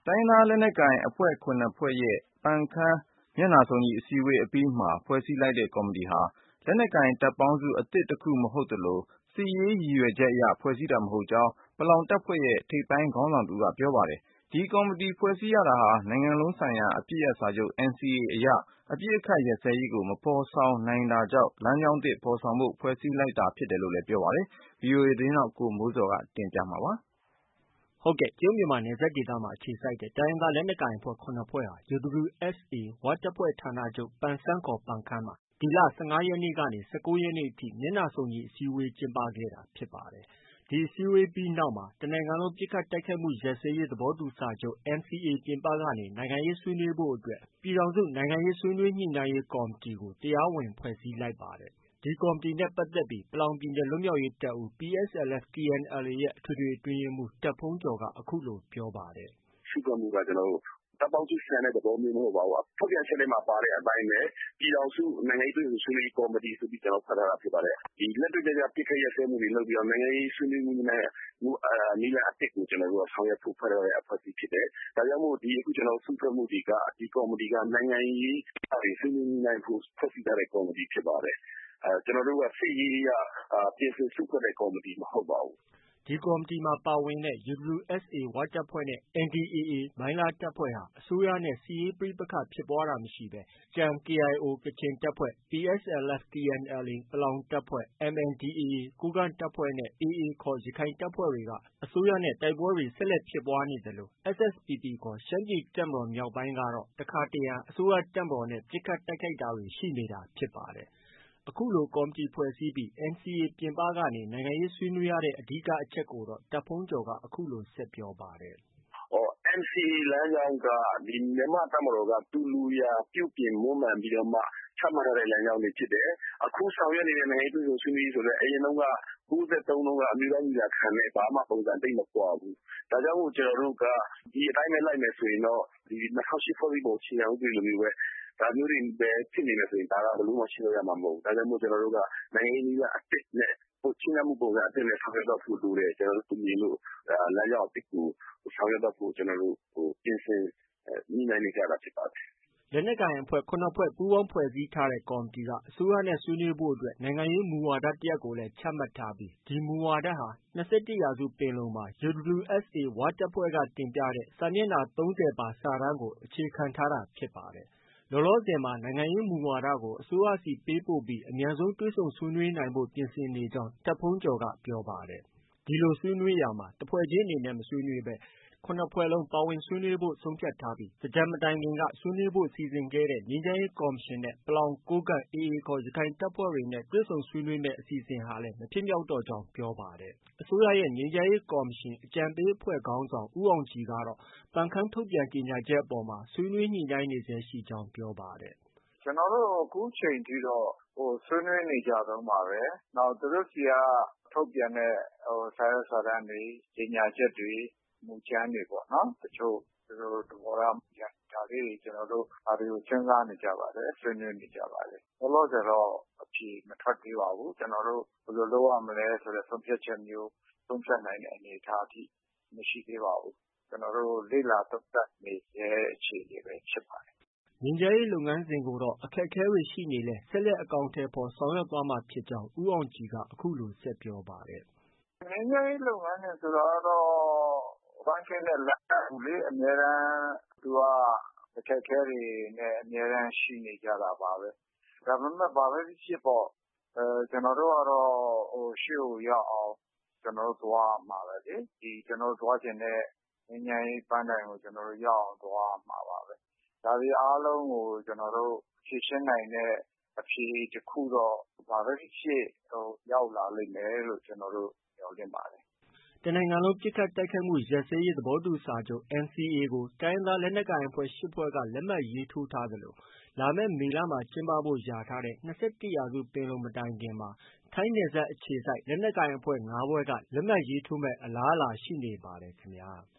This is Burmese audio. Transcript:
တိုင်းရင်းသားလက်နက်ကိုင်အဖွဲ့ ဖွဲ့ရဲ့ ပန်ခမ်းမျက်နှာစုံညီအစည်းအဝေးအပြီးမှာ ဖွဲ့စည်းလိုက်တဲ့ကော်မတီဟာ လက်နက်ကိုင်တပ်ပေါင်းစုအသစ်တခုမဟုတ်သလို စစ်ရေးရည်ရွယ်ချက်အရ ဖွဲ့စည်းတာမဟုတ်ကြောင်း ပလောင်တပ်ဖွဲ့ရဲ့ ထိပ်ပိုင်းခေါင်းဆောင်တဦးကပြောပါတယ်။ ဒီကော်မတီဖွဲ့စည်းရတာဟာ နိုင်ငံလုံးဆိုင်ရာအပစ်ရပ်စာချုပ် NCA အရ အပစ်အခတ်ရပ်စဲရေးကို မဖော်ဆောင်နိုင်တာကြောင့် လမ်းကြောင်းသစ်ဖော်ဆောင်ဖို့ ဖွဲ့စည်းလိုက်တာဖြစ်တယ်လို့လည်းပြောပါတယ်။ ဗွီအိုအေသတင်းထောက် ကိုမိုးဇော်က တင်ပြထားပါတယ်။တရုတ်မြန်မာနယ်စပ်ဒေသမှာအခြေစိုက်တဲ့ တိုင်းရင်းသားလက်နက်ကိုင်အဖွဲ့ ဖွဲ့ဟာ UWSA ဝတပ်ဖွဲ့ဌာနချုပ် ပန်ဆန်းခေါ် ပန်ခမ်းမှာ ဒီလ ၁၅ရက်နေ့ကနေ ၁၉ရက်နေ့အထိ မျက်နှာစုံညီအစည်းအဝေးကျင်းပခဲ့တာဖြစ်ပါတယ်။ ဒီအစည်းအဝေးပြီးနောက်မှာ တစ်နိုင်ငံလုံးပစ်ခတ်တိုက်ခိုက်မှုရပ်စဲရေးသဘောတူစာချုပ် NCA ပြင်ပကနေ နိုင်ငံရေးဆွေးနွေးဖို့အတွက် ပြည်ထောင်စုနိုင်ငံရေးဆွေးနွေးညှိနှိုင်းရေးကော်မတီကို တရားဝင်ဖွဲ့စည်းလိုက်ပါတယ်။ ဒီကော်မတီနဲ့ပတ်သက်ပြီး ပလောင်ပြည်နယ်လွတ်မြောက်ရေးတပ်ဦး PSLF/TNLA ရဲ့ အထွေထွေအတွင်းရေးမှူး တာ့ဘုန်းကျော်က အခုလို ပြောပါတယ်။ “စုဖွဲ့မှုက တပ်ပေါင်းစုဆန်တဲ့သဘောမျိုးမဟုတ်ပါဘူး။ ထုတ်ပြန်ချက်ထဲမှာပါတဲ့အတိုင်းပဲ ပြည်ထောင်စုနိုင်ငံရေးတွေ့ဆုံဆွေးနွေးရေးကော်မတီဆိုပြီးဖွဲ့ထားတာဖြစ်ပါတယ်။ လက်တွေ့ကျကျပစ်ခတ်ရပ်စဲမှုတွေလုပ်ပြီးတော့ နိုင်ငံရေးဆွေးနွေးမှုနည်းလမ်းအသစ်ကိုဆောင်ရွက်ဖို့ဖွဲ့ထားတဲ့အဖွဲ့အစည်းဖြစ်တယ်။ ဒါကြောင့်မို့အခုစုဖွဲ့မှုတွေက ဒီကော်မတီက နိုင်ငံရေးဆွေးနွေးညှိနှိုင်းဖို့ဖွဲ့စည်းထားတဲ့ကော်မတီဖြစ်ပါတယ်။ ကျနော်တို့က စစ်ရေးအရပြင်ဆင်စုဖွဲ့တဲ့ကော်မတီမဟုတ်ပါဘူး။” ဒီကော်မတီမှာပါဝင်တဲ့ UWSA ဝတပ်ဖွဲ့နဲ့ NDAA မိုင်းလားတပ်ဖွဲ့ဟာ အစိုးရနဲ့ စစ်ရေးပဋိပက္ခဖြစ်ပွားတာမရှိဘဲ ကျန် KIO ကချင်တပ်ဖွဲ့၊ PSLF/TNLA ပလောင်တပ်ဖွဲ့၊ MNDAA ကိုးကန့်တပ်ဖွဲ့နဲ့ AA ခေါ် ရခိုင်တပ်ဖွဲ့တွေက အစိုးရနဲ့ တိုက်ပွဲတွေ ဆက်လက်ဖြစ်ပွားနေသလို SSPP ခေါ် ရှမ်းပြည်တပ်မတော်မြောက်ပိုင်းကတော့ တခါတရံ အစိုးရတပ်မတော်နဲ့ ပစ်ခတ်တိုက်ခိုက်တာတွေ ရှိနေတာဖြစ်ပါတယ်။ အခုလို ကော်မတီဖွဲ့စည်းပြီး NCA ပြင်ပကနေ နိုင်ငံရေးဆွေးနွေးရတဲ့အဓိကအချက်ကိုတော့ တာ့ဘုန်းကျော်က အခုလို ဆက်ပြောပါတယ်။ “NCA လမ်းကြောင်းက မြန်မာ့တပ်မတော်က သူလူရာပြုပြင်မွမ်းမံပြီးတော့မှ ချမှတ်ထားတဲ့လမ်းကြောင်းတွေဖြစ်တယ်။ အခုဆောင်ရွက်နေတဲ့နိုင်ငံရေးတွေ့ဆုံဆွေးနွေးရေးဆိုလည်း အရင်တုန်းက ၉၃တုန်းကအမျိုးသားညီလာခံနဲ့ ဘာမှပုံစံသိပ်မကွာဘူး။ ဒါကြောင့်မို့ကျနော်တို့က ဒီအတိုင်းပဲလိုက်မယ်ဆိုရင်တော့ ၂၀၀၈ဖွဲ့စည်းပုံအခြေခံဥပဒေလိုမျိုးပဲ ဒါမျိုးတွေပဲဖြစ်နေမယ်ဆိုရင် ဒါကဘယ်လိုမှရှေ့ဆက်ရမှာမဟုတ်ဘူး။ ဒါကြောင့်မို့ကျနော်တို့က နိုင်ငံရေးနည်းလမ်းအသစ်နဲ့ ချဉ်းကပ်မှုပုံစံအသစ်နဲ့ဆောင်ရွက်သွားဖို့လိုတယ်။ ကျနော်တို့မြင်လို့ လမ်းကြောင်းအသစ်ကိုဆောင်ရွက်သွားဖို့ကျနော်တို့ပြင်ဆင်ညှိနှိုင်းနေကြတာဖြစ်ပါတယ်။ ” လက်နက်ကိုင်အဖွဲ့ ဖွဲ့ပူးပေါင်းဖွဲ့စည်းထားတဲ့ကော်မတီက အစိုးရနဲ့ ဆွေးနွေးဖို့အတွက် နိုင်ငံရေးမူဝါဒတရပ်ကိုလည်း ချမှတ်ထားပြီး ဒီမူဝါဒဟာ ၂၁ရာစုပင်လုံမှာ UWSA ဝတပ်ဖွဲ့က တင်ပြတဲ့ စာမျက်နှာ ၃၀ပါစာတမ်းကို အခြေခံထားတာဖြစ်ပါတယ်။ လောလောဆည်မှာ နိုင်ငံရေးမူဝါဒကို အစိုးရဆီပေးပို့ပြီး အမြန်ဆုံးတွေ့ဆုံဆွေးနွေးနိုင်ဖို့ ပြင်ဆင်နေကြောင်း တာ့ဘုန်းကျော်က ပြောပါတယ်။ ဒီလိုဆွေးနွေးရာမှာ တစ်ဖွဲ့ချင်းအနေနဲ့ မဆွေးနွေးဘဲ ဖွဲ့လုံးပါဝင်ဆွေးနွေးဖို့ ဆုံးဖြတ်ထားပြီး သင်္ကြန်မတိုင်ခင်က ဆွေးနွေးဖို့ စီစဉ်ခဲ့တဲ့ ငြိမ်းချမ်းရေးကော်မရှင်နဲ့ ပလောင်၊ ကိုးကန့်၊ AA ခေါ် ရခိုင်တပ်ဖွဲ့တွေနဲ့ တွေ့ဆုံဆွေးနွေးမယ့် အစီအစဉ်ဟာလည်း မဖြစ်မြောက်တော့ကြောင်း ပြောပါတယ်။ အစိုးရရဲ့ ငြိမ်းချမ်းရေးကော်မရှင် အကြံပေးအဖွဲ့ခေါင်းဆောင် ဦးအောင်ကြည်ကတော့ ပန်ခမ်းထုတ်ပြန်ကြေညာချက်အပေါ်မှာ ဆွေးနွေးညှိနှိုင်းနေဆဲရှိကြောင်း ပြောပါတယ်။ “ကျနော်တို့ အခုချိန်ထိတော့ ဆွေးနွေးနေကြတုန်းပါပဲ။ နောက်သူတို့ဆီက ထုတ်ပြန်တဲ့စာရွက်စာတမ်းတွေ၊ ကြေညာချက်တွေ၊ မူကြမ်းတွေပေါ့နော်။ တချို့သူတို့သဘောထားမူကြမ်းတွေ ဒါလေးတွေ ကျနော်တို့ ဒါတွေကို စဉ်းစားနေကြပါတယ်။ ဆွေးနွေးနေကြပါတယ်။ လောလောဆည်တော့ အဖြေမထွက်သေးပါဘူး။ ကျနော်တို့ ဘယ်လိုလုပ်ရမလဲဆိုတဲ့ဆုံးဖြတ်ချက်မျိုး ဆုံးဖြတ်နိုင်တဲ့အနေအထားထိ မရှိသေးပါဘူး။ ကျနော်တို့ လေ့လာသုံးသပ်နေဆဲအခြေအနေပဲဖြစ်ပါတယ်။ ” ငြိမ်းချမ်းရေးလုပ်ငန်းစဉ်ကိုတော့ အခက်အခဲတွေရှိနေလည်း ဆက်လက်အကောင်အထည်ဖော်ဆောင်ရွက်သွားမှာဖြစ်ကြောင်း ဦးအောင်ကြည်က အခုလို ဆက်ပြောပါတယ်။ “ငြိမ်းချမ်းရေးလုပ်ငန်းစဉ်ဆိုတာကတော့ ပန်းတိုင်တဲ့လမ်းမဟုတ်ဘူးလေ။ အမြဲတမ်းသူက အခက်အခဲတွေနဲ့အမြဲတမ်းရှိနေကြတာပါပဲ။ ဒါပေမဲ့ ဘာပဲဖြစ်ဖြစ်ပေါ့ ကျနော်တို့ကတော့ ရှေ့ကိုရောက်အောင် ကျနော်တို့ သွားရမှာပဲလေ။ ကျနော်တို့ သွားချင်တဲ့ ငြိမ်းချမ်းရေးပန်းတိုင်ကို ကျနော်တို့ရောက်အောင်သွားရမှာပါပဲ။ ဒါတွေအားလုံးကို ကျနော်တို့ ဖြေရှင်းနိုင်တဲ့အဖြေတခုတော့ ဘာပဲဖြစ်ဖြစ်ရောက်လာလိမ့်မယ်လို့ ကျနော်တို့ မျှော်လင့်ပါတယ်။ ” တစ်နိုင်ငံလုံးပစ်ခတ်တိုက်ခိုက်မှုရပ်စဲရေးသဘောတူစာချုပ် NCA ကို တိုင်းရင်းသားလက်နက်ကိုင်အဖွဲ့ ဖွဲ့က လက်မှတ်ရေးထိုးထားသလို လာမယ့် မေလမှာ ကျင်းပဖို့ လျာထားတဲ့ ၂၁ရာစုပင်လုံမတိုင်ခင်မှာ ထိုင်းနယ်စပ်အခြေစိုက် လက်နက်ကိုင်အဖွဲ့ ဖွဲ့က လက်မှတ်ရေးထိုးမယ့် အလားအလာရှိနေပါတယ်ခင်ဗျာ။